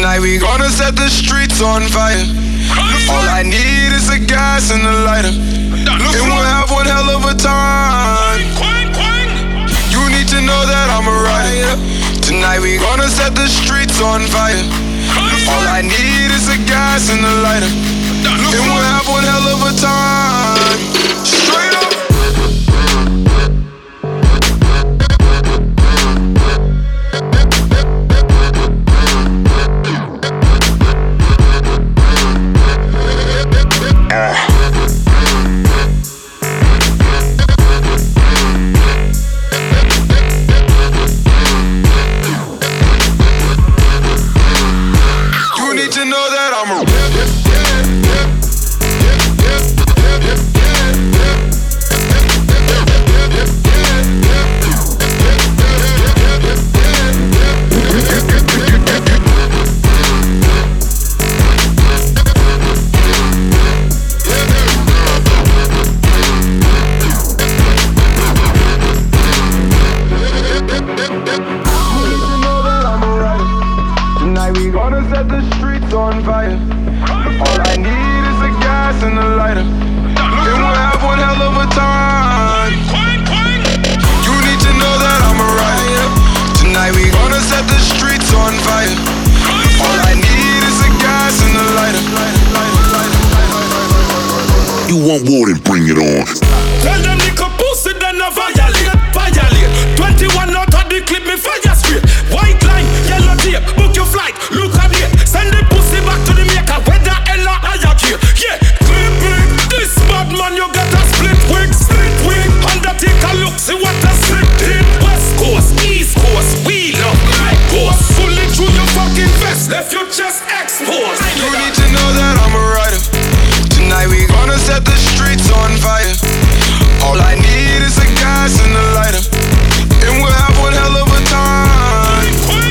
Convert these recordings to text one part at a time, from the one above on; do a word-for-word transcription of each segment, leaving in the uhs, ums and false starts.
Tonight we gonna set the streets on fire. All I need is a gas and a lighter, and we'll have one hell of a time. You need to know that I'm a rider. Tonight we gonna set the streets on fire. All I need is a gas and a lighter, and we'll have one hell of a time. Straight up. Want war, then bring it on. Tell them nigga pussy, then a violate, violate. Twenty-one out of the clip, me fire straight. White line, yellow tape, book your flight, look at it. Send the pussy back to the maker, whether Ella or Yakir. Yeah, clip it. This bad man, you got a split wig, split wig. Undertaker, look, see what a slip did. West Coast, East Coast, we love right coast. Pull it through your fucking vest, left your chest exposed. You need to know that I'm a rider. Tonight we gonna set the streets on fire. All I need is a gas and a lighter, and we'll have one hell of a time.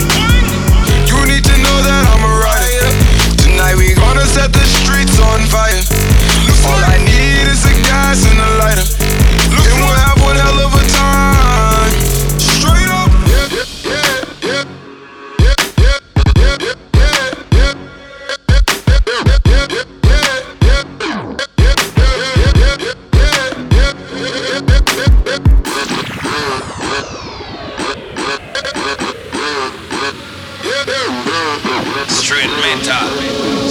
You need to know that I'm a rider. Tonight we gonna set the streets on fire. All I need is a gas and a lighter, and we'll have one hell of a time. Straight up. Straight mental.